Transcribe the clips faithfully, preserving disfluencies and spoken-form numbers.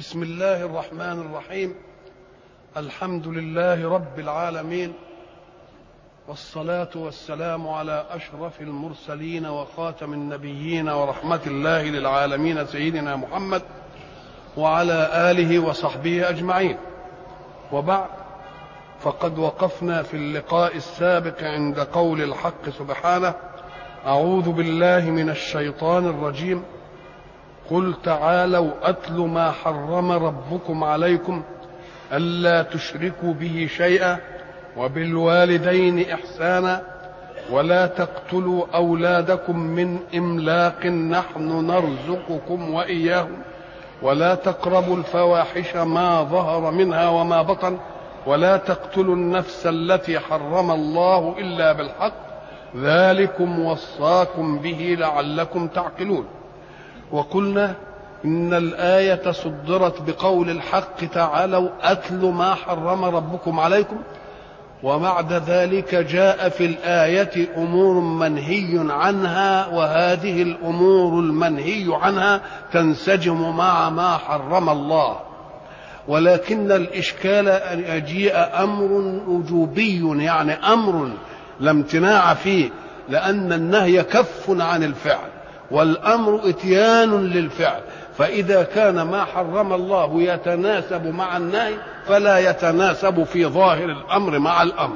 بسم الله الرحمن الرحيم. الحمد لله رب العالمين، والصلاة والسلام على أشرف المرسلين وخاتم النبيين ورحمة الله للعالمين سيدنا محمد وعلى آله وصحبه أجمعين. وبعد، فقد وقفنا في اللقاء السابق عند قول الحق سبحانه: أعوذ بالله من الشيطان الرجيم. قل تعالوا أتل ما حرم ربكم عليكم ألا تشركوا به شيئا وبالوالدين إحسانا ولا تقتلوا أولادكم من إملاق نحن نرزقكم وإياهم ولا تقربوا الفواحش ما ظهر منها وما بطن ولا تقتلوا النفس التي حرم الله إلا بالحق ذلكم وصاكم به لعلكم تعقلون. وقلنا إن الآية صدرت بقول الحق: تعالوا أتل ما حرم ربكم عليكم، وبعد ذلك جاء في الآية أمور منهي عنها، وهذه الأمور المنهي عنها تنسجم مع ما حرم الله، ولكن الإشكال أن يجيء أمر وجوبي، يعني أمر لا امتناع فيه، لأن النهي كف عن الفعل والأمر إتيان للفعل، فإذا كان ما حرم الله يتناسب مع النهي فلا يتناسب في ظاهر الأمر مع الأمر.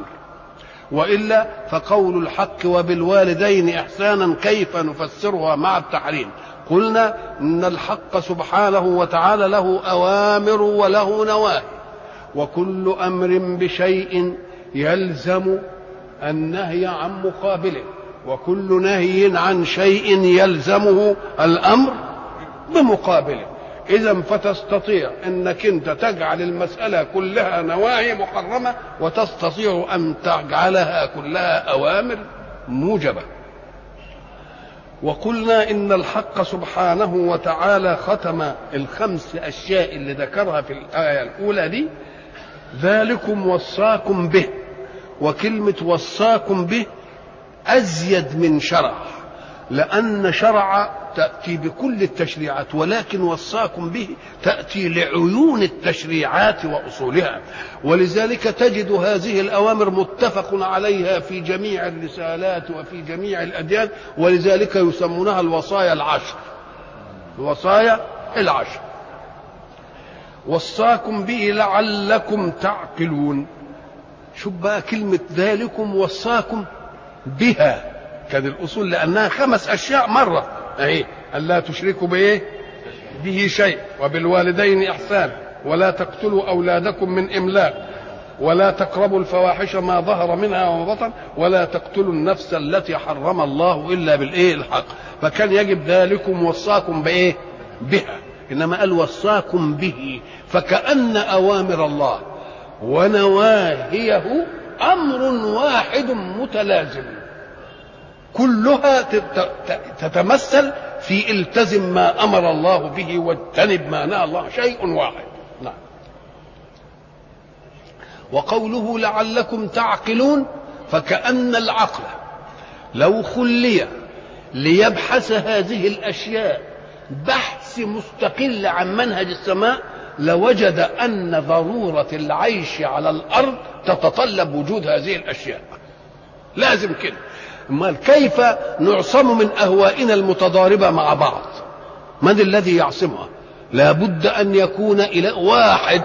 وإلا فقول الحق وبالوالدين إحسانا كيف نفسرها مع التحريم؟ قلنا إن الحق سبحانه وتعالى له أوامر وله نواهي، وكل أمر بشيء يلزم النهي عن مقابله، وكل نهي عن شيء يلزمه الأمر بمقابله. إذا فتستطيع أنك أنت تجعل المسألة كلها نواهي محرمة، وتستطيع أن تجعلها كلها أوامر موجبة. وقلنا إن الحق سبحانه وتعالى ختم الخمس أشياء اللي ذكرها في الآية الأولى دي: ذلكم وصاكم به. وكلمة وصاكم به أزيد من شرع، لأن شرع تأتي بكل التشريعات، ولكن وصاكم به تأتي لعيون التشريعات وأصولها، ولذلك تجد هذه الأوامر متفق عليها في جميع الرسالات وفي جميع الأديان، ولذلك يسمونها الوصايا العشر. الوصايا العشر وصاكم به لعلكم تعقلون. شوف بقى كلمة ذلكم وصاكم بها، كان الأصول لأنها خمس أشياء مرة أهي: ألا تشركوا بإيه به شيء وبالوالدين إحسان ولا تقتلوا أولادكم من إملاق ولا تقربوا الفواحش ما ظهر منها وما بطن ولا تقتلوا النفس التي حرم الله إلا بالإيه الحق. فكان يجب ذلكم وصاكم بإيه بها، إنما قال وصاكم به، فكأن أوامر الله ونواهيه أمر واحد متلازم، كلها تتمثل في التزم ما أمر الله به واجتنب ما نهى الله، شيء واحد. نعم. وقوله لعلكم تعقلون، فكأن العقل لو خلي ليبحث هذه الأشياء بحث مستقل عن منهج السماء لوجد أن ضرورة العيش على الأرض تتطلب وجود هذه الأشياء، لازم كده. امال كيف نعصم من اهوائنا المتضاربه مع بعض؟ من الذي يعصمها؟ لابد ان يكون الى واحد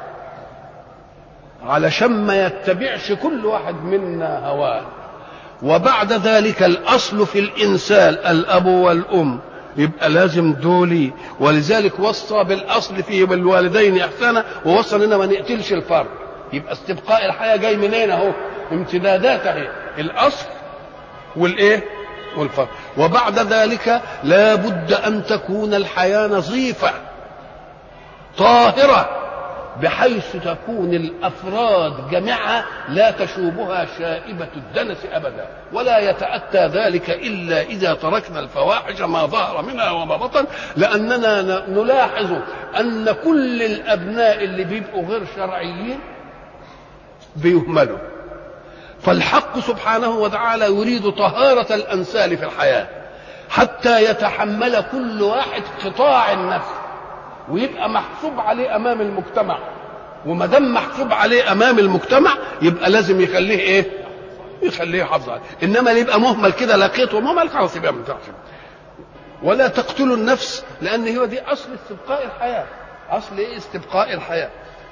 علشان ما يتبعش كل واحد منا هواه. وبعد ذلك الاصل في الانسان الاب والام، يبقى لازم دولي، ولذلك وصى بالاصل فيه بالوالدين احسانا، ووصى لنا ما نقتلش الفرد. يبقى استبقاء الحياه جاي منين؟ اهو امتدادات اهي، الاصل والايه والفرق. وبعد ذلك لا بد ان تكون الحياه نظيفه طاهره، بحيث تكون الافراد جميعها لا تشوبها شائبه الدنس ابدا، ولا يتاتى ذلك الا اذا تركنا الفواحش ما ظهر منها وما بطن، لاننا نلاحظ ان كل الابناء اللي بيبقوا غير شرعيين بيهملوا. فالحق سبحانه وتعالى يريد طهارة الأنسال في الحياة، حتى يتحمل كل واحد قطاع النفس ويبقى محسوب عليه امام المجتمع، وما دام محسوب عليه امام المجتمع يبقى لازم يخليه ايه؟ يخليه يحافظ عليه. انما اللي يبقى مهمل كده لقيته مهمل خلاص يبقى ما تحسب. ولا تقتلوا النفس، لان هو دي اصل استبقاء الحياه. اصل ايه؟ استبقاء الحياه.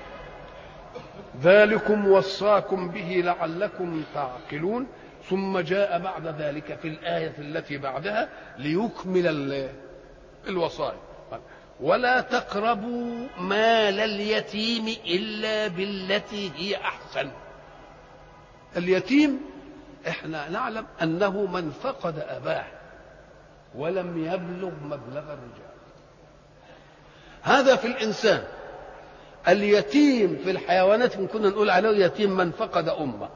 ذلكم وصاكم به لعلكم تعقلون. ثم جاء بعد ذلك في الآية التي بعدها ليكمل الوصايا. ولا تقربوا مال اليتيم إلا بالتي هي أحسن. اليتيم احنا نعلم أنه من فقد أباه ولم يبلغ مبلغ الرجال. هذا في الإنسان. اليتيم في الحيوانات كنا نقول عليه يتيم من فقد أمه.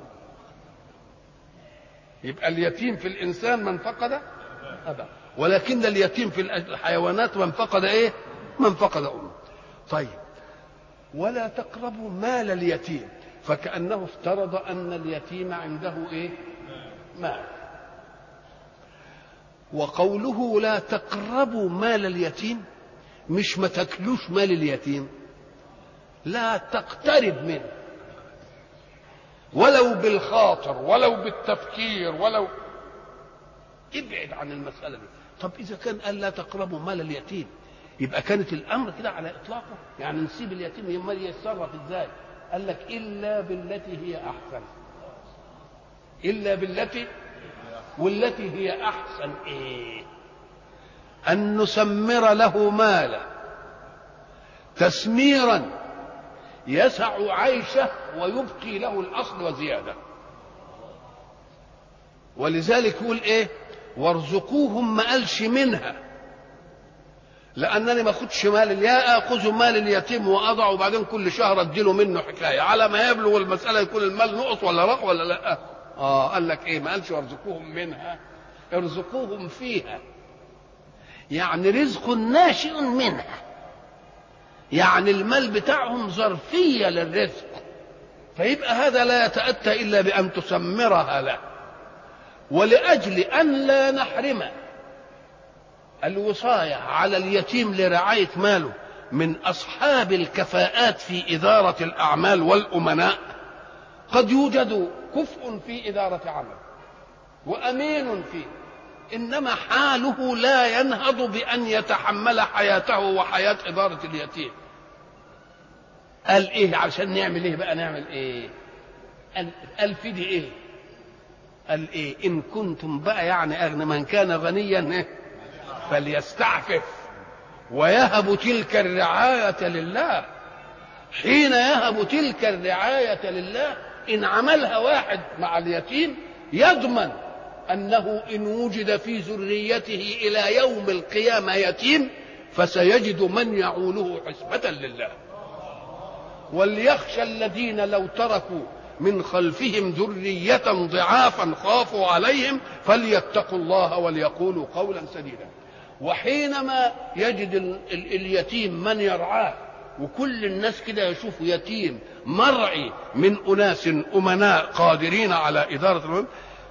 يبقى اليتيم في الإنسان من فقد أباه، ولكن اليتيم في الحيوانات من فقد إيه؟ من فقد أمه. طيب، ولا تقربوا مال اليتيم، فكأنه افترض أن اليتيم عنده إيه؟ مال. وقوله لا تقربوا مال اليتيم مش ما تاكلوش مال اليتيم، لا تقترب منه ولو بالخاطر ولو بالتفكير ولو ابعد عن المسألة دي. طب إذا كان قال لا تقربوا مال اليتيم يبقى كانت الأمر كده على إطلاقه، يعني نسيب اليتيم يمال يتصرف إزاي؟ قال لك إلا بالتي هي أحسن. إلا بالتي، والتي هي أحسن إيه؟ أن نسمر له ماله تسميرا يسع عيشه ويبقي له الأصل وزيادة. ولذلك يقول إيه؟ وارزقوهم، ما قالش منها، لأنني ما أخدش مال، يا آخذ مال اليتيم وأضع وبعدين كل شهر أديله منه حكاية على ما يبلغ المسألة يكون المال نقص ولا رق ولا لا. آه قال لك إيه؟ ما قالش وارزقوهم منها، ارزقوهم فيها، يعني رزق ناشئ منها، يعني المال بتاعهم ظرفية للرزق، فيبقى هذا لا يتأتى إلا بأن تسمرها له. ولأجل أن لا نحرم الوصاية على اليتيم لرعاية ماله من أصحاب الكفاءات في إدارة الأعمال والأمناء، قد يوجد كفء في إدارة عمل وأمين فيه، إنما حاله لا ينهض بأن يتحمل حياته وحياة إدارة اليتيم. قال إيه عشان نعمل إيه بقى؟ نعمل إيه؟ قال في دي إيه؟ قال إيه؟ إن كنتم بقى يعني أغنى، من كان غنيا فليستعفف ويهب تلك الرعاية لله. حين يهب تلك الرعاية لله إن عملها واحد مع اليتيم يضمن أنه إن وجد في ذريته إلى يوم القيامة يتيم فسيجد من يعوله حسبة لله. وليخشى الذين لو تركوا من خلفهم ذرية ضعافا خافوا عليهم فليتقوا الله وليقولوا قولا سديدا. وحينما يجد ال ال اليتيم من يرعاه وكل الناس كده يشوفوا يتيم مرعي من أناس أمناء قادرين على إدارة المهم،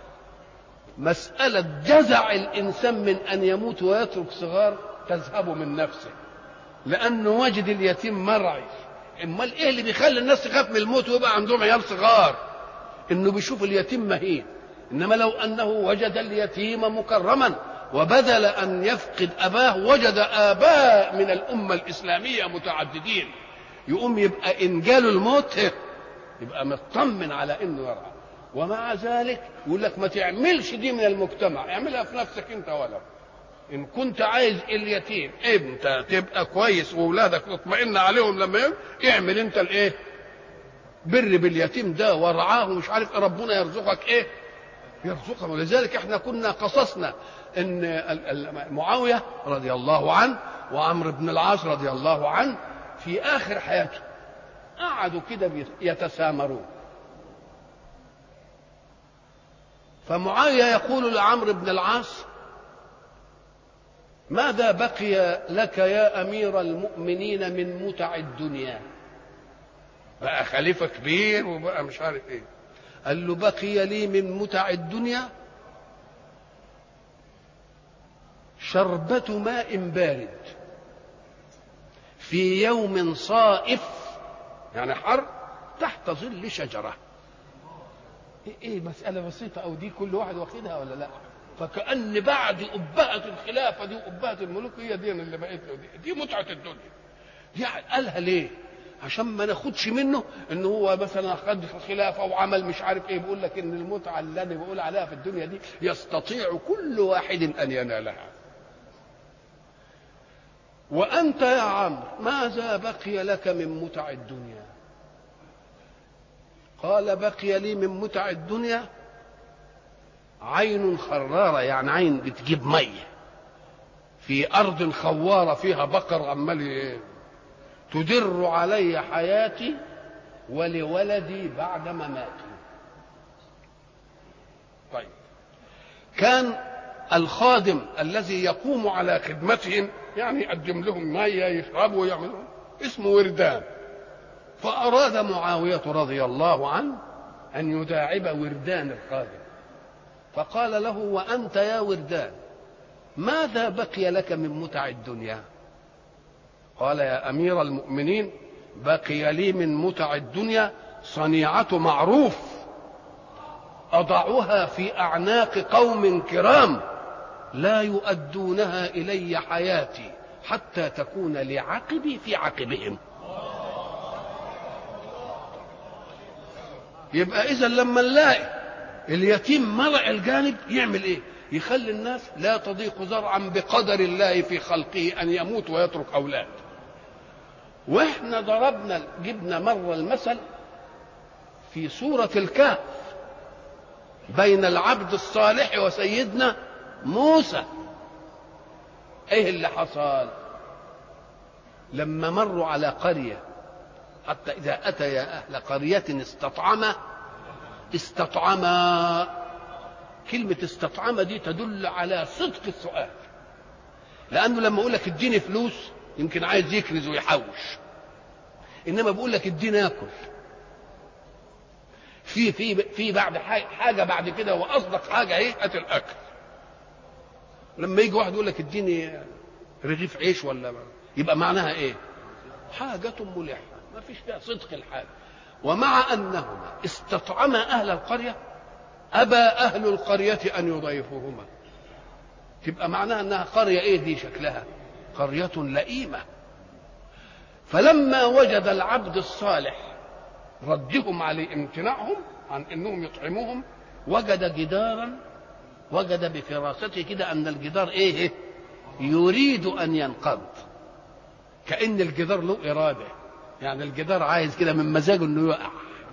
مسألة جزع الإنسان من أن يموت ويترك صغار تذهب من نفسه، لأنه وجد اليتيم مرعي. امال ايه اللي بيخلي الناس تخاف من الموت ويبقى عندهم عيال صغار؟ انه بيشوف اليتيم مهين. انما لو انه وجد اليتيم مكرما وبدل ان يفقد اباه وجد اباء من الامه الاسلاميه متعددين، يقوم يبقى ان جاله الموت يبقى مطمن على انه يرعى. ومع ذلك يقول لك ما تعملش دي من المجتمع، اعملها في نفسك انت. ولو ان كنت عايز اليتيم انت تبقى كويس واولادك تطمئن عليهم لما يوم، اعمل انت الايه؟ بر باليتيم ده وارعاه ومش عارف ربنا يرزقك ايه؟ يرزقك. ولذلك احنا كنا قصصنا ان معاويه رضي الله عنه وعمرو بن العاص رضي الله عنه في اخر حياته قعدوا كده يتسامرون، فمعاويه يقول لعمرو بن العاص ماذا بقي لك يا أمير المؤمنين من متع الدنيا؟ بقى خليفة كبير وبقى مش عارف ايه. قال له بقي لي من متع الدنيا شربة ماء بارد في يوم صائف يعني حر تحت ظل شجرة. ايه مسألة بسيطة او دي كل واحد واخدها ولا لا؟ فكأن بعد أبهة الخلافة دي وأبهة الملوك هي دي اللي بقت له دي, دي متعة الدنيا. دي قالها ليه؟ عشان ما ناخدش منه ان هو مثلا خد خلافة وعمل مش عارف ايه. بيقول لك ان المتعة اللي انا بقول عليها في الدنيا دي يستطيع كل واحد ان ينالها. وأنت يا عمرو ماذا بقي لك من متع الدنيا؟ قال بقي لي من متع الدنيا عين خرارة، يعني عين بتجيب مية في أرض خوارة فيها بقر عمال تدر علي حياتي ولولدي بعد مماتي. طيب كان الخادم الذي يقوم على خدمتهم يعني يقدم لهم مية يشربوا ويعملوا اسمه وردان. فأراد معاوية رضي الله عنه أن يداعب وردان الخادم، فقال له وأنت يا وردان ماذا بقي لك من متع الدنيا؟ قال يا أمير المؤمنين بقي لي من متع الدنيا صنيعة معروف أضعها في أعناق قوم كرام لا يؤدونها إلي حياتي حتى تكون لعقبي في عقبهم. يبقى إذا لما نلاقي اليتيم مرع الجانب يعمل إيه؟ يخلي الناس لا تضيق زرعا بقدر الله في خلقه أن يموت ويترك أولاد. وإحنا ضربنا جبنا مرة المثل في سورة الكهف بين العبد الصالح وسيدنا موسى. ايه اللي حصل لما مروا على قرية حتى إذا أتيا أهل قرية استطعما استطعما كلمة استطعما دي تدل على صدق السؤال، لأنه لما أقول لك اديني فلوس يمكن عايز يكنز ويحوش، إنما بقول لك اديني آكل في في في بعد حاجة بعد كده وأصدق حاجة إيه؟ هات الأكل. لما يجي واحد يقول لك اديني رغيف عيش ولا يبقى معناها إيه؟ حاجة ملحة ما فيش فيها صدق الحال. ومع أنهما استطعما أهل القرية أبى أهل القرية أن يضيفوهما، تبقى معناها أنها قرية إيه دي شكلها؟ قرية لئيمة. فلما وجد العبد الصالح ردهم عليه امتناعهم عن أنهم يطعموهم وجد جدارا، وجد بفراسته كده أن الجدار إيه يريد أن ينقض، كأن الجدار له إرادة، يعني الجدار عايز كده من مزاجه أنه يقع.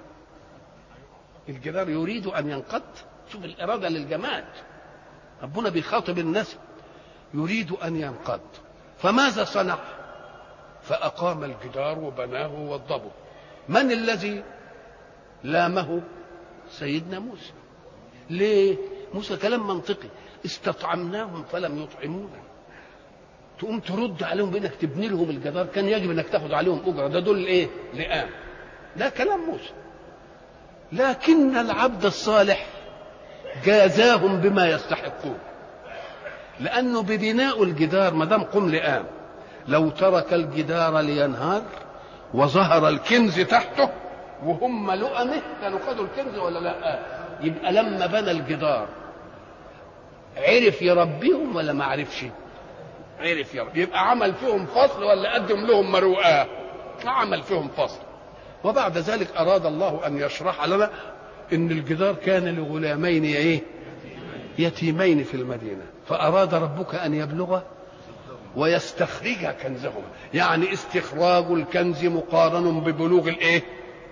الجدار يريد أن ينقض. شوف الإرادة للجماد، ربنا بيخاطب الناس يريد أن ينقض. فماذا صنع؟ فأقام الجدار وبناه ووضبه. من الذي لامه؟ سيدنا موسى. ليه؟ موسى كلام منطقي، استطعمناهم فلم يطعمونا، تقوم ترد عليهم بانك تبني لهم الجدار، كان يجب انك تاخذ عليهم اجره، ده دول ايه؟ لئام. ده كلام موسى. لكن العبد الصالح جازاهم بما يستحقون، لانه ببناء الجدار ما دام قم لئام، لو ترك الجدار لينهار وظهر الكنز تحته وهم لؤمه كانوا خدوا الكنز ولا لا؟ يبقى لما بنى الجدار عرف يربيهم ولا ما عرفش؟ عرف يربي. يبقى عمل فيهم فصل ولا قدم لهم مروءه؟ عمل فيهم فصل. وبعد ذلك أراد الله أن يشرح لنا إن الجدار كان لغلامين إيه؟ يتيمين في المدينة، فأراد ربك أن يبلغ ويستخرج كنزهما، يعني استخراج الكنز مقارن ببلوغ الإيه؟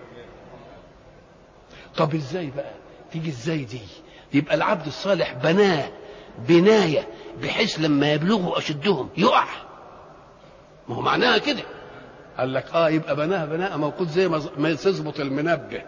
طب إزاي بقى؟ تيجي إزاي دي؟ يبقى العبد الصالح بناه بناية بحيث لما يبلغوا أشدهم يقع، ما هو معناها كده. قال لك اه يبقى بناها بناء موقوت زي ما تظبط المنبه.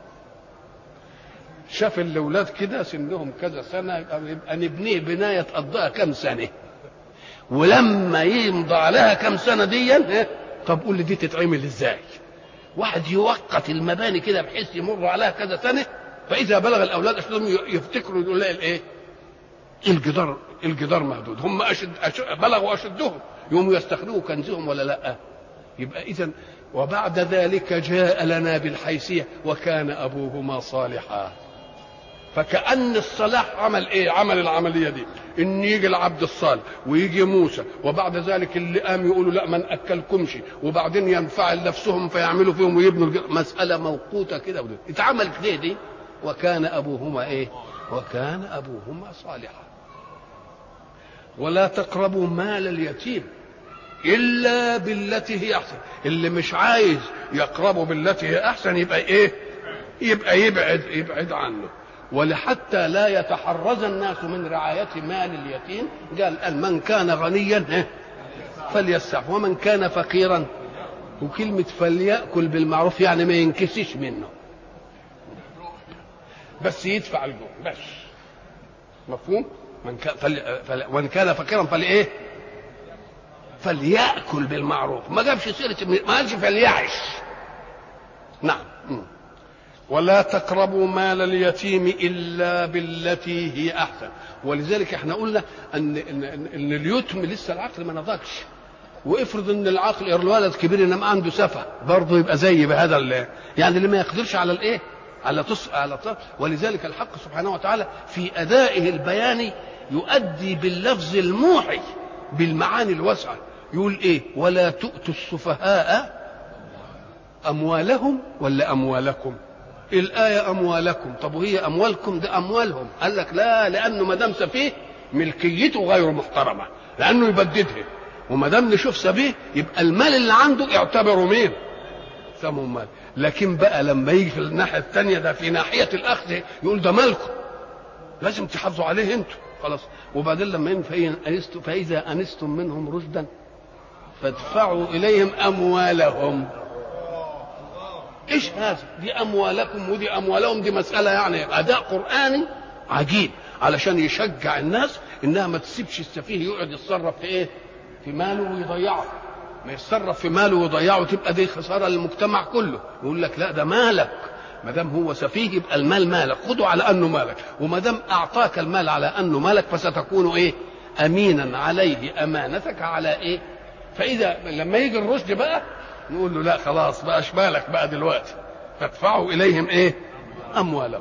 شاف الاولاد كده سنهم كذا سنه يبقى نبنيه بنايه تقضيها كم سنه، ولما يمضى عليها كم سنه دي طب قول لي دي تتعمل ازاي؟ واحد يوقت المباني كده بحيث يمر عليها كذا سنه، فاذا بلغ الاولاد اشدهم يفتكروا يقول لها الايه؟ الجدار الجدار مهدود، هم أشد, أشد بلغوا اشدهم، يقوموا يستخرجوا كنزهم ولا لا؟ يبقى إذن وبعد ذلك جاء لنا بالحيثية وكان أبوهما صالحا. فكأن الصلاح عمل إيه؟ عمل العملية دي إن يجي العبد الصالح ويجي موسى وبعد ذلك اللي قام يقولوا لا ما نأكلكمش وبعدين ينفعل نفسهم فيعملوا فيهم ويبنوا الجر... مسألة موقوتة كده اتعملت ليه دي؟ وكان أبوهما إيه؟ وكان أبوهما صالحا. ولا تقربوا مال اليتيم إلا بالتي هي أحسن. اللي مش عايز يقربوا بالتي هي أحسن يبقى إيه؟ يبقى يبعد يبعد عنه. ولحتى لا يتحرز الناس من رعاية مال اليتيم قال من كان غنيا فليستعف ومن كان فقيرا. وكلمة فليأكل بالمعروف يعني ما ينكسش منه بس يدفع الجوع بس. مفهوم؟ من كان فل... فل... ومن كان فقيرا فلإيه؟ فليأكل بالمعروف. ما جابش سيرة ما قالش فليعش. نعم. ولا تقربوا مال اليتيم إلا بالتي هي أحسن. ولذلك احنا قلنا أن, إن, إن اليتم لسه العقل ما نضجش. وافرض ان العقل الولد كبير انما عنده سفه برضه يبقى زي بهذا اللي يعني اللي ما يقدرش على الايه؟ على تص على تص ولذلك الحق سبحانه وتعالى في أدائه البياني يؤدي باللفظ الموحي بالمعاني الواسعة. يقول ايه؟ ولا تؤتوا السفهاء أموالهم ولا أموالكم؟ الآية أموالكم. طب وهي أموالكم؟ ده أموالهم. قال لك لا، لأنه ما دام سفيه ملكيته غير محترمة لأنه يبددها. وما دام نشوف سفيه يبقى المال اللي عنده اعتبره مين؟ سموا مال. لكن بقى لما يجي في الناحية الثانية ده في ناحية الأخذ يقول ده مالكم لازم تحافظوا عليه انتوا خلاص. وبعدين لما ين فإذا أنستم منهم رشدا فادفعوا إليهم أموالهم. إيش هذا؟ دي أموالكم ودي أموالهم. دي مسألة يعني أداء قرآني عجيب علشان يشجع الناس إنها ما تسيبش السفيه يقعد يتصرف في إيه؟ في ماله ويضيعه. ما يتصرف في ماله ويضيعه تبقى دي خسارة للمجتمع كله. يقول لك لا ده مالك. ما دام هو سفيه يبقى المال مالك، خده على انه مالك. وما دام اعطاك المال على انه مالك فستكون ايه؟ امينا عليه امانتك على ايه؟ فاذا لما يجي الرشد بقى نقول له لا خلاص بقاش مالك بقى دلوقتي فادفعوا اليهم ايه؟ اموالهم.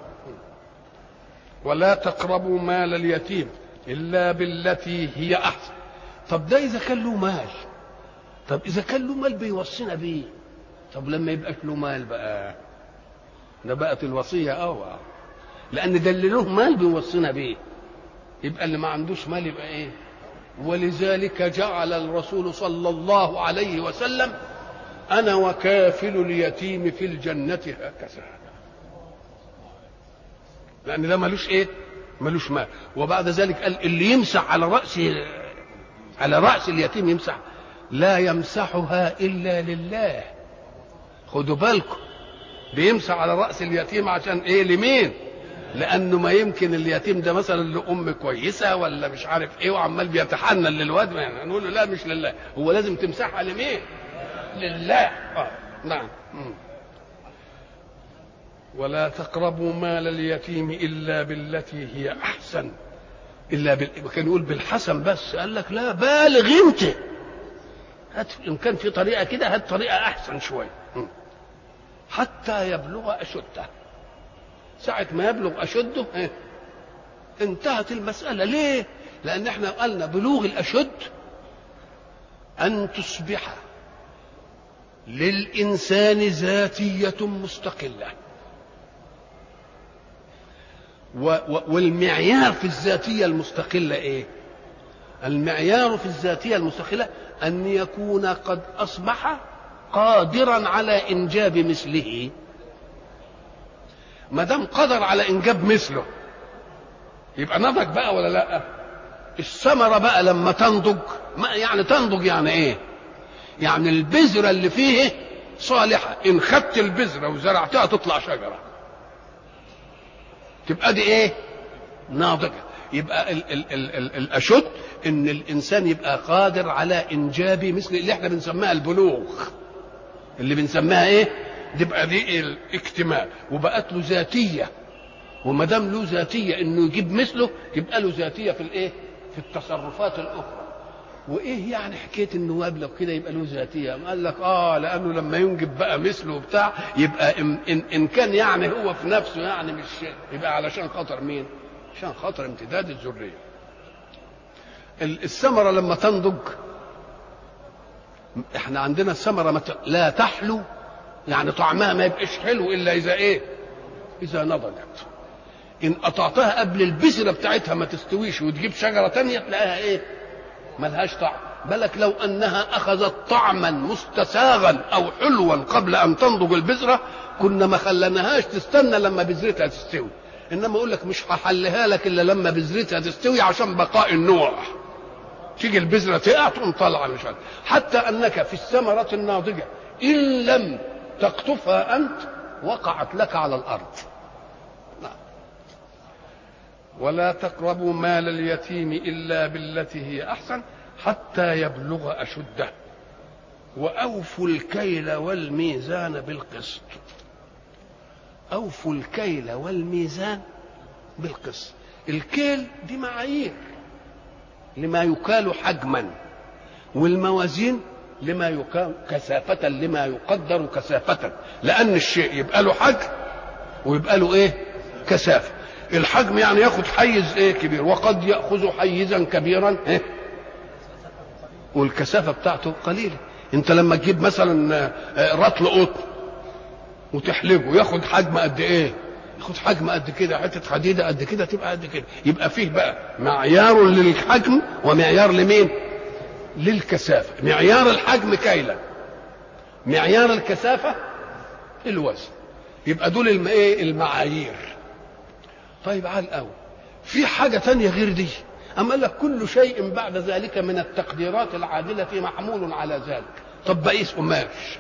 ولا تقربوا مال اليتيم الا بالتي هي احسن. طب ده اذا كان له مال. طب اذا كان له مال بيوصينا بيه. طب لما يبقاش له مال بقى ده بقت الوصية أوعى. لأن ده اللي له مال بيوصينا بيه. يبقى اللي ما عندوش مال يبقى إيه؟ ولذلك جعل الرسول صلى الله عليه وسلم أنا وكافل اليتيم في الجنة هكذا. لأن ده ملوش إيه؟ ملوش مال. وبعد ذلك قال اللي يمسح على رأس على رأس اليتيم يمسح لا يمسحها إلا لله. خدوا بالكم بيمسح على رأس اليتيم عشان ايه؟ لمين؟ لانه ما يمكن اليتيم ده مثلا لأم كويسة ولا مش عارف ايه وعمال بيتحنن للواد. يعني نقول له لا مش لله، هو لازم تمسحها لمين؟ لله. آه. نعم. م. ولا تقربوا مال اليتيم الا بالتي هي احسن. الا بال... كان يقول بالحسن بس. قال لك لا بالغ انت. هات ان كان في طريقة كده هات طريقة احسن شوية. م. حتى يبلغ أشده. ساعة ما يبلغ أشده إيه؟ انتهت المسألة. ليه؟ لأن احنا قلنا بلوغ الأشد أن تصبح للإنسان ذاتية مستقلة. و و والمعيار في الذاتية المستقلة إيه؟ المعيار في الذاتية المستقلة أن يكون قد أصبح قادرا على إنجاب مثله. ما دام قدر على إنجاب مثله يبقى نضج بقى ولا لا؟ الثمرة بقى لما تنضج ما يعني تنضج يعني إيه؟ يعني البذرة اللي فيه صالحة. إن خدت البذرة وزرعتها تطلع شجرة تبقى دي إيه؟ ناضجة. يبقى ال ال ال ال الأشد إن الإنسان يبقى قادر على إنجاب مثل اللي إحنا بنسميها البلوغ. اللي بنسميها ايه؟ تبقى دي الاكتمال. وبقت له ذاتيه. وما دام له ذاتيه انه يجيب مثله يبقى له ذاتيه في الايه؟ في التصرفات الاخرى. وايه يعني حكايه النواب لو كده يبقى له ذاتيه؟ قال لك اه لانه لما ينجب بقى مثله وبتاع يبقى ان, إن, إن كان يعني هو في نفسه يعني مش يبقى علشان خاطر مين؟ عشان خاطر امتداد الذريه. الثمره لما تنضج، احنا عندنا الثمره لا تحلو، يعني طعمها ما يبقاش حلو الا اذا ايه؟ اذا نضجت. ان قطعتها قبل البذره بتاعتها ما تستويش وتجيب شجره تانية تلاقيها ايه؟ ملهاش طعم. بالك لو انها اخذت طعما مستساغا او حلوا قبل ان تنضج البذره كنا ما خلناهاش تستنى لما بذرتها تستوي. انما اقول لك مش هحلها لك الا لما بذرتها تستوي عشان بقاء النوع. تيجي البذره تقع تقوم طالعه مش عارف. حتى انك في الثمره الناضجه ان لم تقطفها انت وقعت لك على الارض. نعم. ولا تقربوا مال اليتيم الا بالتي هي احسن حتى يبلغ اشده واوفوا الكيل والميزان بالقسط. اوفوا الكيل والميزان بالقسط. الكيل دي معايير لما يكال حجما، والموازين لما يكال كثافة، لما يقدر كثافة، لأن الشيء يبقى له حجم ويبقى له إيه؟ كثافة. الحجم يعني ياخد حيز إيه؟ كبير، وقد يأخذ حيزا كبيرا إيه؟ والكثافة بتاعته قليلة. أنت لما تجيب مثلا رطل قطن وتحلبه ياخد حجم قد إيه؟ ياخد حجم قد كده، حته حديده قد كده تبقى قد كده. يبقى فيه بقى معيار للحجم ومعيار لمين؟ للكثافه. معيار الحجم كيلا، معيار الكثافه الوزن. يبقى دول الم... ايه المعايير. طيب على الاول في حاجه تانية غير دي. اما قال لك كل شيء بعد ذلك من التقديرات العادله محمول على ذلك. طب بقيس قماش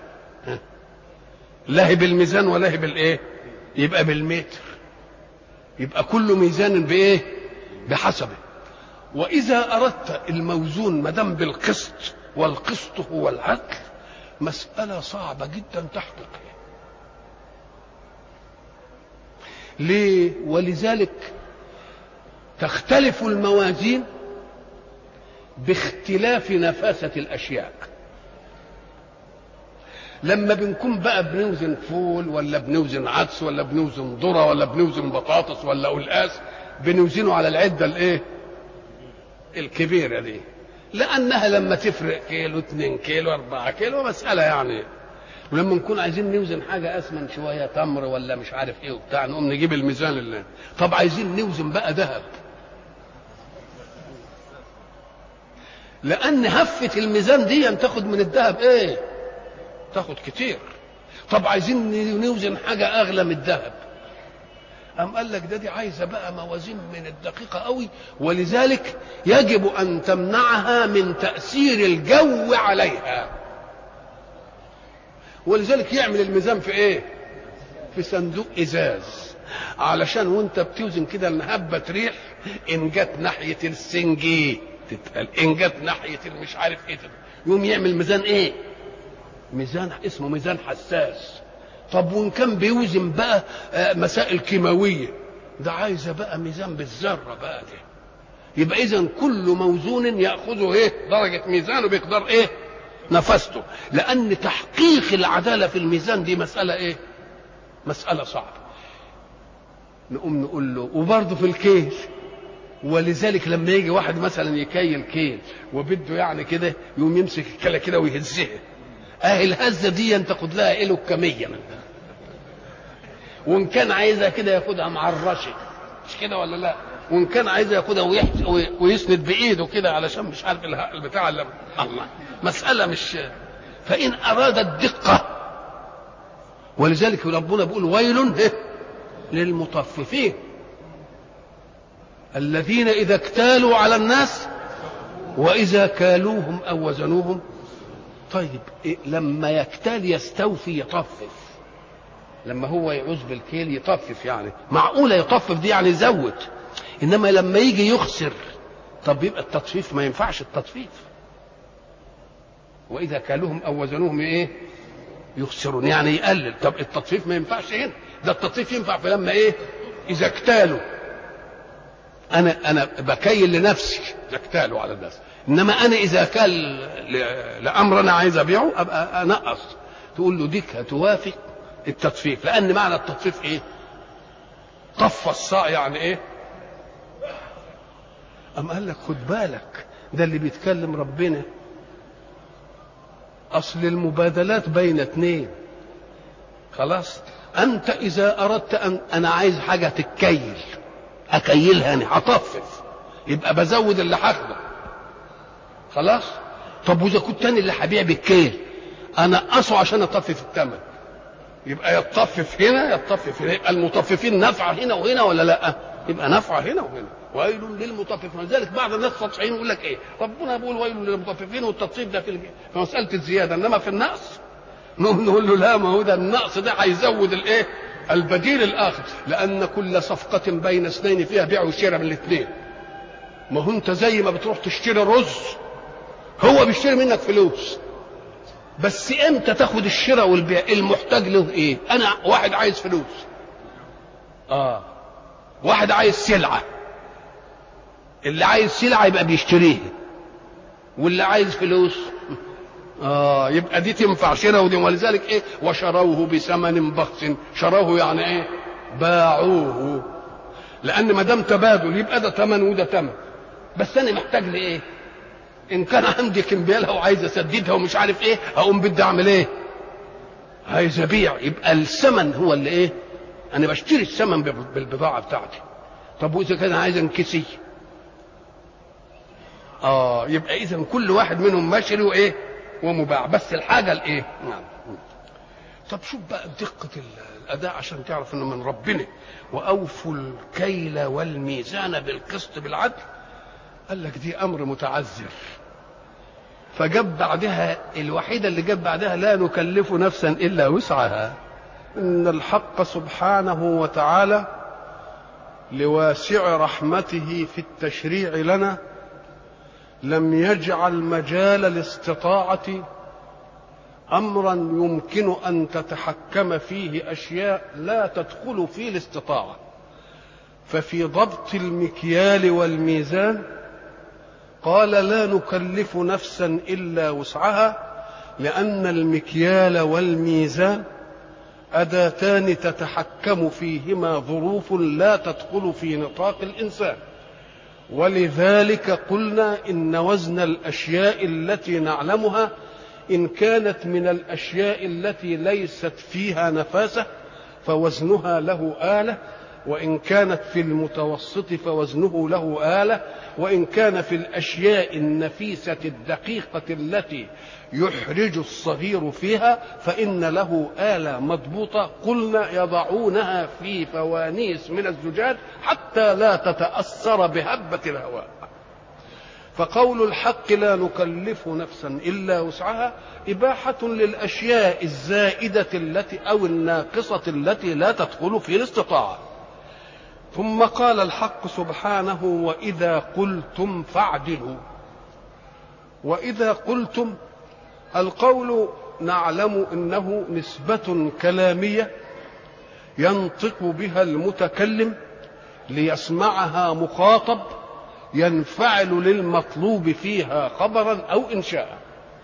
لا بالميزان ولا بالايه؟ يبقى بالمتر. يبقى كل ميزان بايه؟ بحسبه. واذا اردت الموزون ما دام بالقسط، والقسط هو العدل، مساله صعبه جدا تحقيقها. ليه؟ ولذلك تختلف الموازين باختلاف نفاسه الاشياء. لما بنكون بقى بنوزن فول ولا بنوزن عدس ولا بنوزن ذره ولا بنوزن بطاطس ولا قلقاس بنوزنه على العده الايه؟ الكبيره دي، لانها لما تفرق كيلو اتنين كيلو اربعة كيلو مساله يعني. ولما نكون عايزين نوزن حاجه اسمن شويه تمر ولا مش عارف ايه وبتاع نقوم نجيب الميزان اللي. طب عايزين نوزن بقى ذهب، لان هفه الميزان دي تاخد من الذهب ايه؟ تاخد كتير. طب عايزين نوزن حاجه اغلى من الذهب، قام قال لك ده دي عايزه بقى موازين من الدقيقه قوي. ولذلك يجب ان تمنعها من تاثير الجو عليها. ولذلك يعمل الميزان في ايه؟ في صندوق ازاز، علشان وانت بتوزن كده الهبه ريح ان جت ناحيه السنجي تتقل، ان جت ناحيه المش عارف ايه تتقل. يقوم يعمل ميزان ايه؟ ميزان اسمه ميزان حساس. طب وان كان بيوزن بقى مسائل كيماويه ده عايزه بقى ميزان بالذره بقى دي. يبقى اذا كل موزون ياخذه ايه؟ درجه ميزانه بيقدر ايه؟ نفسته. لان تحقيق العداله في الميزان دي مساله ايه؟ مساله صعبه. نقوم نقول له وبرضه في الكيل. ولذلك لما يجي واحد مثلا يكيل كيل وبده يعني كده يقوم يمسك الكيله كده ويهزها. اه الهزه دي تاخد لها ايه؟ كميه من ده. وان كان عايزها كده ياخدها معرشه، مش كده ولا لا؟ وان كان عايزها ياخدها ويسند بايده كده علشان مش عارف البتاع اللي الله. مساله مش. فان اراد الدقه، ولذلك ربنا بيقول ويل للمطففين الذين اذا اكتالوا على الناس واذا كالوهم او وزنوهم. طيب إيه؟ لما يكتال يستوفي يطفف. لما هو يعوز بالكيل يطفف، يعني معقوله يطفف دي يعني يزود. انما لما يجي يخسر طب يبقى التطفيف ما ينفعش. التطفيف واذا كالوهم او وزنوهم ايه؟ يخسرون، يعني يقلل. طب التطفيف ما ينفعش هنا. ده التطفيف ينفع في لما ايه؟ اذا اكتالوا. انا انا بكيل لنفسي اذا اكتالوا على الناس. انما انا اذا كان لامر انا عايز ابيعه ابقى انقص. تقول له ديك هتوافق التطفيف، لان معنى التطفيف ايه؟ طف الصاع يعني ايه؟ أم قال لك خد بالك ده اللي بيتكلم ربنا، اصل المبادلات بين اثنين. خلاص انت اذا اردت ان انا عايز حاجه تتكيل اكيلها انا هطفف، يبقى بزود اللي هاخده. خلاص طب واذا كنت انا اللي هبيع بالكيل انقصه عشان اطفف الثمن، يبقى يتطفف هنا يتطفف هنا، يبقى المطففين نفعه هنا وهنا ولا لا؟ يبقى نفعه هنا وهنا. ويل للمطففين. ولذلك بعض الناس سطحيين يقول لك ايه؟ ربنا بيقول ويل للمطففين، والتطفيف ده في في مساله الزياده، انما في النقص نقول له لا، ما هو ده النقص ده هيزود الايه؟ البديل الاخر، لان كل صفقه بين اثنين فيها بيع وشراء من الاثنين. ما هو انت زي ما بتروح تشتري رز هو بيشتري منك فلوس، بس امتى تاخد الشراء والبيع؟ المحتاج له ايه؟ انا واحد عايز فلوس، اه واحد عايز سلعه، اللي عايز سلعه يبقى بيشتريها، واللي عايز فلوس اه يبقى دي تنفع شراء ودي. ولذلك ايه؟ وشروه بثمن بخس. شروه يعني ايه؟ باعوه، لان ما دام تبادل يبقى ده ثمن وده ثمن. بس انا محتاج لايه؟ ان كان عندي كمبيالها وعايز اسددها ومش عارف ايه، اقوم بدي اعمل ايه؟ عايز ابيع، يبقى الثمن هو اللي ايه؟ انا بشتري الثمن بالبضاعه بتاعتي. طب واذا كان عايز انكسي اه يبقى اذا كل واحد منهم مشري وايه؟ ومباع، بس الحاجه الايه؟ نعم. طب شوف بقى دقه الاداء عشان تعرف انه من ربنا. واوفوا الكيل والميزان بالقسط بالعدل. قال لك دي امر متعذر، فجاب بعدها الوحيده اللي جاب بعدها لا نكلف نفسا الا وسعها. ان الحق سبحانه وتعالى لواسع رحمته في التشريع لنا لم يجعل مجال الاستطاعه امرا يمكن ان تتحكم فيه اشياء لا تدخل في الاستطاعه. ففي ضبط المكيال والميزان قال لا نكلف نفسا الا وسعها، لان المكيال والميزان اداتان تتحكم فيهما ظروف لا تدخل في نطاق الانسان. ولذلك قلنا ان وزن الاشياء التي نعلمها ان كانت من الاشياء التي ليست فيها نفاسه فوزنها له آلة، وإن كانت في المتوسط فوزنه له آلة، وإن كان في الأشياء النفيسة الدقيقة التي يحرج الصغير فيها فإن له آلة مضبوطة. قلنا يضعونها في فوانيس من الزجاج حتى لا تتأثر بهبة الهواء. فقول الحق لا نكلف نفسا إلا وسعها إباحة للأشياء الزائدة التي أو الناقصة التي لا تدخل في الاستطاعة. ثم قال الحق سبحانه وإذا قلتم فاعدلوا. وإذا قلتم، القول نعلم أنه نسبة كلامية ينطق بها المتكلم ليسمعها مخاطب ينفعل للمطلوب فيها خبرا أو إنشاء.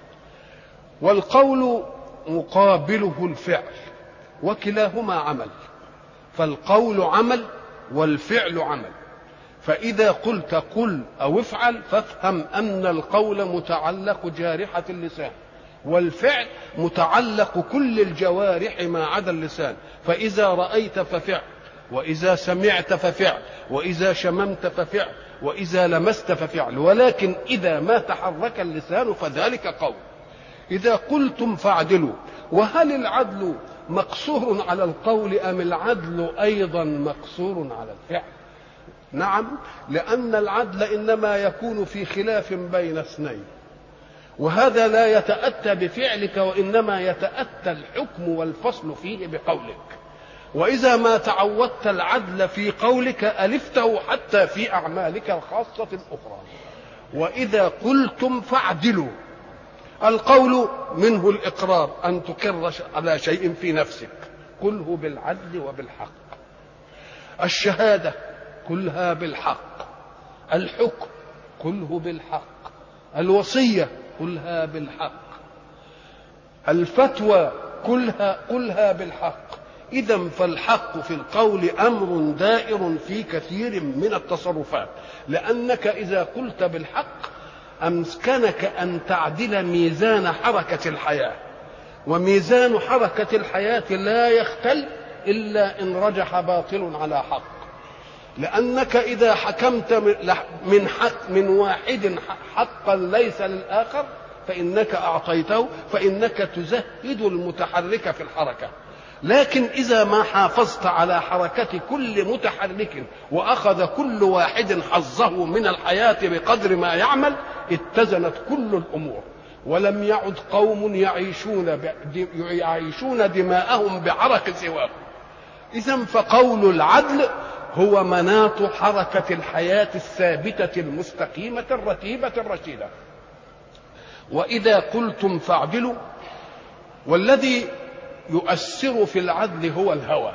والقول مقابله الفعل، وكلاهما عمل، فالقول عمل والفعل عمل. فإذا قلت قل أو افعل فافهم أن القول متعلق جارحة اللسان، والفعل متعلق كل الجوارح ما عدا اللسان. فإذا رأيت ففعل، وإذا سمعت ففعل، وإذا شممت ففعل، وإذا لمست ففعل، ولكن إذا ما تحرك اللسان فذلك قول. إذا قلتم فاعدلوا. وهل العدل مقصور على القول أم العدل أيضا مقصور على الفعل؟ نعم، لأن العدل إنما يكون في خلاف بين اثنين، وهذا لا يتأتى بفعلك وإنما يتأتى الحكم والفصل فيه بقولك. وإذا ما تعودت العدل في قولك ألفته حتى في أعمالك الخاصة الأخرى. وإذا قلتم فاعدلوا، القول منه الإقرار، أن تقر على شيء في نفسك قله بالعدل وبالحق. الشهادة قلها بالحق، الحكم قله بالحق، الوصية قلها بالحق، الفتوى قلها قلها بالحق. إذا فالحق في القول أمر دائر في كثير من التصرفات، لأنك إذا قلت بالحق أمكنك أن تعدل ميزان حركة الحياة، وميزان حركة الحياة لا يختل إلا إن رجح باطل على حق. لأنك إذا حكمت من حق من واحد حقا ليس للآخر فإنك أعطيته، فإنك تزهد المتحرك في الحركة. لكن إذا ما حافظت على حركة كل متحرك وأخذ كل واحد حظه من الحياة بقدر ما يعمل، اتزنت كل الأمور، ولم يعد قوم يعيشون يعيشون دماءهم بعرق سواهم. إذن فقول العدل هو مناط حركة الحياة الثابتة المستقيمة الرتيبة الرشيدة. وإذا قلتم فاعدلوا، والذي يؤثر في العدل هو الهوى.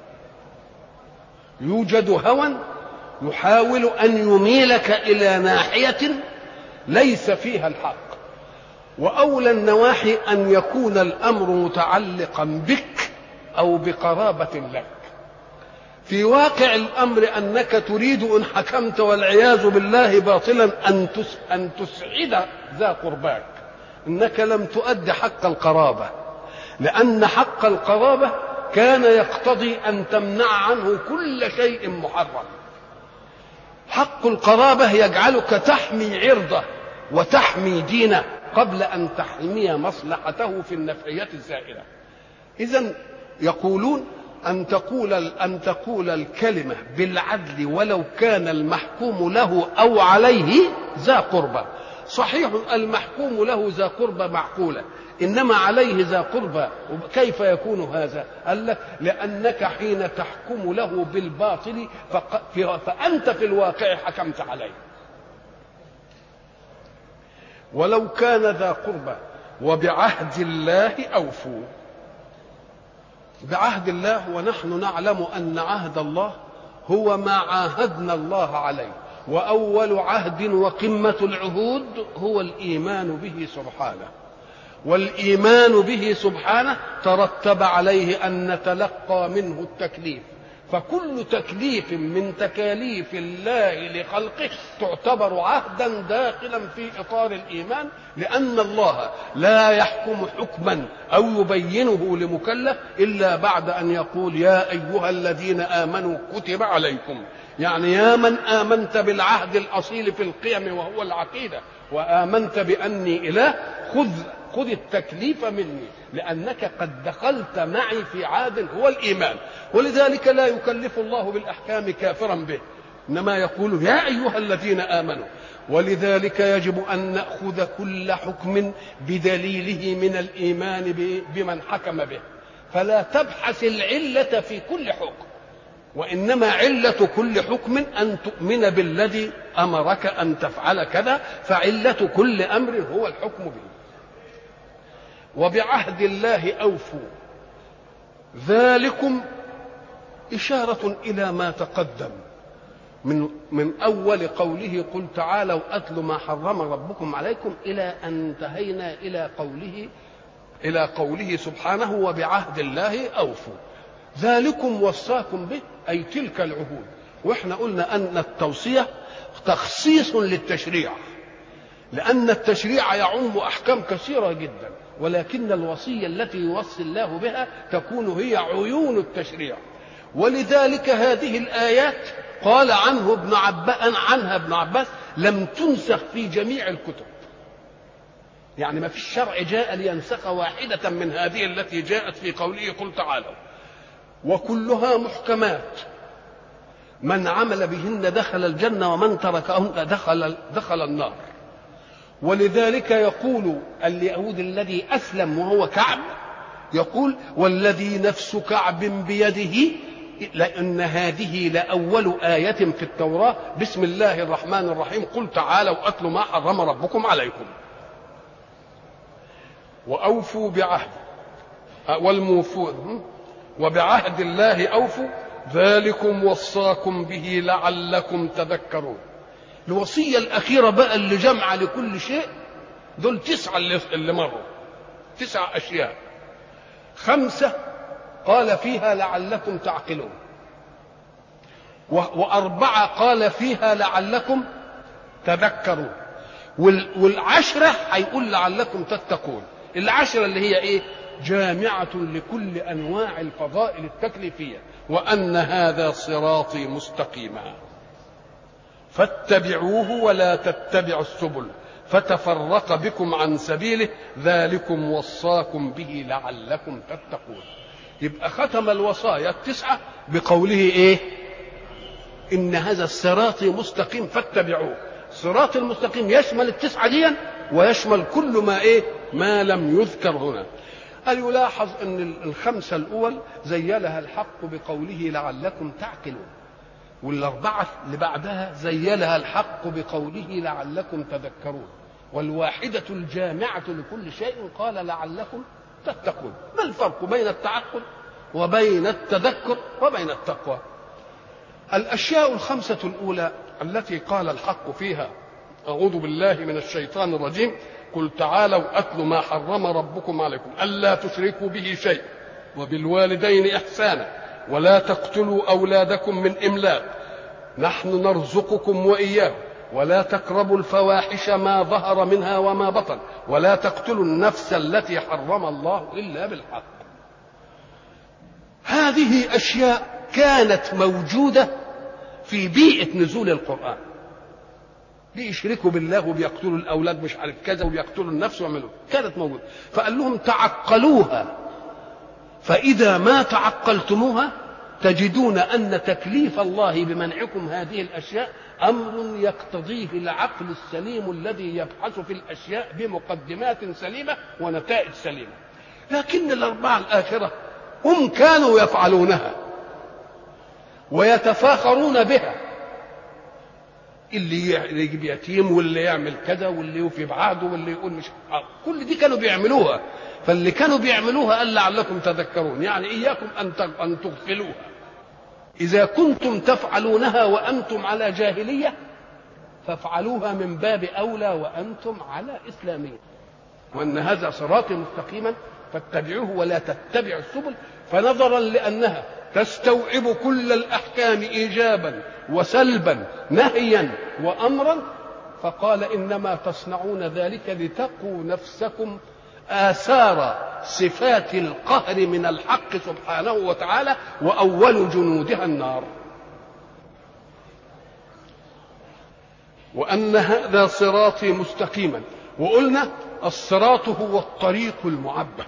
يوجد هوى يحاول أن يميلك إلى ناحية ليس فيها الحق، وأولى النواحي أن يكون الأمر متعلقا بك أو بقرابة لك. في واقع الأمر أنك تريد إن حكمت والعياذ بالله باطلا أن تسعد ذا قرباك، إنك لم تؤد حق القرابة، لأن حق القرابة كان يقتضي أن تمنع عنه كل شيء محرم. حق القرابة يجعلك تحمي عرضه وتحمي دينه قبل أن تحمي مصلحته في النفعية الزائلة. إذن يقولون أن تقول أن تقول الكلمة بالعدل ولو كان المحكوم له أو عليه ذا قربى. صحيح المحكوم له ذا قربى معقولة، إنما عليه ذا قربى كيف يكون هذا؟ قال لك لأنك حين تحكم له بالباطل فأنت في الواقع حكمت عليه. ولو كان ذا قربى وبعهد الله أوفوا. بعهد الله، ونحن نعلم أن عهد الله هو ما عاهدنا الله عليه، وأول عهد وقمة العهود هو الإيمان به سبحانه. والإيمان به سبحانه ترتب عليه أن نتلقى منه التكليف، فكل تكليف من تكاليف الله لخلقه تعتبر عهدا داخلا في إطار الإيمان، لأن الله لا يحكم حكما أو يبينه لمكلف إلا بعد أن يقول يا أيها الذين آمنوا كتب عليكم، يعني يا من آمنت بالعهد الأصيل في القيم وهو العقيدة، وآمنت بأني إله، خذ خذ التكليف مني، لأنك قد دخلت معي في عهد هو الإيمان. ولذلك لا يكلف الله بالأحكام كافرا به، إنما يقول يا أيها الذين آمنوا. ولذلك يجب أن نأخذ كل حكم بدليله من الإيمان بمن حكم به، فلا تبحث العلة في كل حكم، وإنما علة كل حكم أن تؤمن بالذي أمرك أن تفعل كذا، فعلة كل أمر هو الحكم به. وبعهد الله أوفوا، ذلكم إشارة إلى ما تقدم من من أول قوله قل تعالوا أتل ما حرم ربكم عليكم إلى أن انتهينا إلى قوله إلى قوله سبحانه وبعهد الله أوفوا. ذلكم وصاكم به، أي تلك العهود. وإحنا قلنا أن التوصية تخصيص للتشريع، لأن التشريع يعم أحكام كثيرة جدا، ولكن الوصية التي يوصي الله بها تكون هي عيون التشريع. ولذلك هذه الآيات قال عنه ابن عباس عنها ابن عباس لم تنسخ في جميع الكتب، يعني ما في الشرع جاء لينسخ واحدة من هذه التي جاءت في قوله قل تعالوا، وكلها محكمات، من عمل بهن دخل الجنة ومن تركهن دخل دخل النار. ولذلك يقول اليهود الذي أسلم وهو كعب، يقول والذي نفس كعب بيده لأن هذه لأول آية في التوراة بسم الله الرحمن الرحيم قل تعالوا أتل ما حرم ربكم عليكم. وأوفوا بعهد والموفون وبعهد الله أوفوا ذلكم وصاكم به لعلكم تذكرون. الوصية الأخيرة بقى اللي جمع لكل شيء دول تسعة اللي مروا، تسع أشياء. خمسة قال فيها لعلكم تعقلون، وأربعة قال فيها لعلكم تذكرون، والعشرة هيقول لعلكم تتقون. العشرة اللي هي إيه؟ جامعة لكل أنواع الفضائل التكليفية. وأن هذا صراطي مستقيما فاتبعوه ولا تتبعوا السبل فتفرق بكم عن سبيله ذلكم وصاكم به لعلكم تتقون. يبقى ختم الوصايا التسعة بقوله إيه؟ إن هذا الصراط مستقيم فاتبعوه. صراط المستقيم يشمل التسعة دي ويشمل كل ما إيه؟ ما لم يذكر هنا. قال يلاحظ أن الخمسة الأول زيلها الحق بقوله لعلكم تعقلون، والأربعة اللي بعدها زيلها الحق بقوله لعلكم تذكرون، والواحدة الجامعة لكل شيء قال لعلكم تتقون. ما الفرق بين التعقل وبين التذكر وبين التقوى؟ الأشياء الخمسة الأولى التي قال الحق فيها أعوذ بالله من الشيطان الرجيم قل تعالوا أتل ما حرم ربكم عليكم ألا تشركوا به شيء وبالوالدين إحسانا ولا تقتلوا أولادكم من إملاق نحن نرزقكم وإياهم ولا تقربوا الفواحش ما ظهر منها وما بطن ولا تقتلوا النفس التي حرم الله إلا بالحق. هذه أشياء كانت موجودة في بيئة نزول القرآن. بيشركوا بالله وبيقتلوا الأولاد مش عارف كذا وبيقتلوا النفس ويعملوا، كانت موجودة. فقال لهم تعقلوها، فإذا ما تعقلتموها تجدون أن تكليف الله بمنعكم هذه الأشياء أمر يقتضيه العقل السليم الذي يبحث في الأشياء بمقدمات سليمة ونتائج سليمة. لكن الأربعة الآخرة هم كانوا يفعلونها ويتفاخرون بها، اللي يجيب يتيم واللي يعمل كذا واللي يوفي بعهده واللي يقول مش كل دي كانوا بيعملوها. فاللي كانوا بيعملوها قال لعلكم تذكرون، يعني إياكم أن تغفلوها. إذا كنتم تفعلونها وأنتم على جاهلية فافعلوها من باب أولى وأنتم على إسلامية. وأن هذا صراطي مستقيما فاتبعوه ولا تتبعوا السبل، فنظرا لأنها تستوعب كل الأحكام إيجابا وسلبا نهيا وأمرا فقال إنما تصنعون ذلك لتقوا نفسكم آثار صفات القهر من الحق سبحانه وتعالى وأول جنودها النار. وأن هذا صراطي مستقيما، وقلنا الصراط هو الطريق المعبد،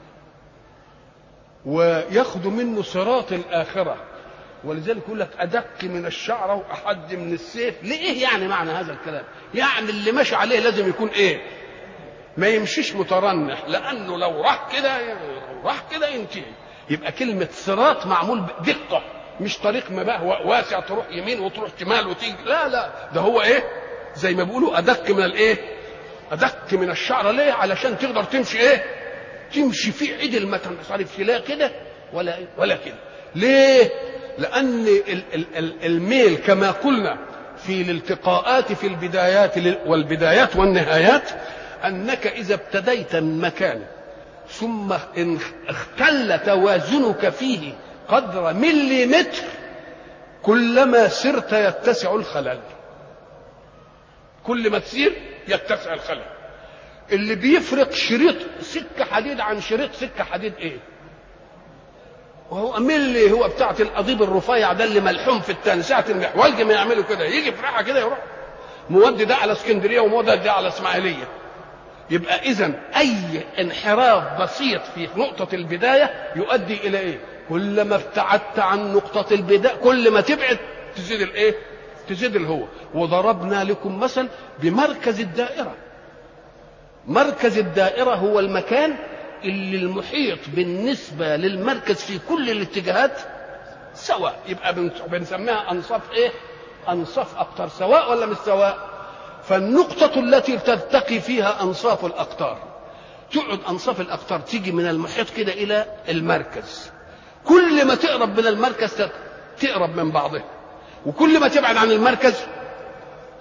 وياخذ منه صراط الآخرة، ولذلك يقول لك أدق من الشعرة وأحد من السيف. ليه يعني معنى هذا الكلام؟ يعني اللي ماشي عليه لازم يكون إيه؟ ما يمشيش مترنح، لأنه لو راح كده لو راح كده ينتهي. يبقى كلمة صراط معمول بدقة، مش طريق ما بقى واسع تروح يمين وتروح شمال وتيجي، لا لا، ده هو إيه؟ زي ما بيقولوا أدق من الإيه؟ أدق من الشعرة. ليه؟ علشان تقدر تمشي إيه؟ تمشي في عدل، ما تنصرفش لا كده ولا ولا كده. ليه؟ لأن الميل كما قلنا في الالتقاءات في البدايات والبدايات والنهايات أنك إذا ابتديت من مكان ثم إن اختل توازنك فيه قدر مليمتر كلما سرت يتسع الخلل، كل ما تسير يتسع الخلل. اللي بيفرق شريط سكة حديد عن شريط سكة حديد ايه؟ وهو ملي هو بتاعت القضيب الرفيع ده اللي ملحوم في التاني، ساعة المحولج ما يعملوا كده يجي في راحة كده يروح مودي ده على اسكندرية ومودي ده على اسماعيلية. يبقى إذن أي انحراف بسيط في نقطة البداية يؤدي إلى إيه؟ كلما ابتعدت عن نقطة البداية كل ما تبعد تزيد الإيه؟ تزيد الهو. وضربنا لكم مثل بمركز الدائرة. مركز الدائرة هو المكان اللي المحيط بالنسبة للمركز في كل الاتجاهات سواء، يبقى بنسميها أنصاف إيه؟ أنصاف أقطار، سواء ولا مش سواء؟ فالنقطة التي تلتقي فيها أنصاف الأقطار تقعد أنصاف الأقطار تيجي من المحيط كده إلى المركز، كل ما تقرب من المركز تقرب من بعضها، وكل ما تبعد عن المركز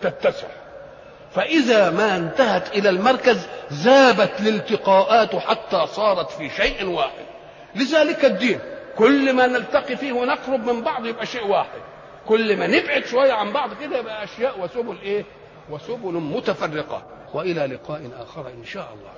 تتسع. فإذا ما انتهت إلى المركز ذابت الالتقاءات حتى صارت في شيء واحد. لذلك الدين كل ما نلتقي فيه ونقرب من بعض يبقى شيء واحد، كل ما نبعد شوية عن بعض كده يبقى أشياء وسبل إيه؟ وسبل متفرقة. وإلى لقاء آخر إن شاء الله.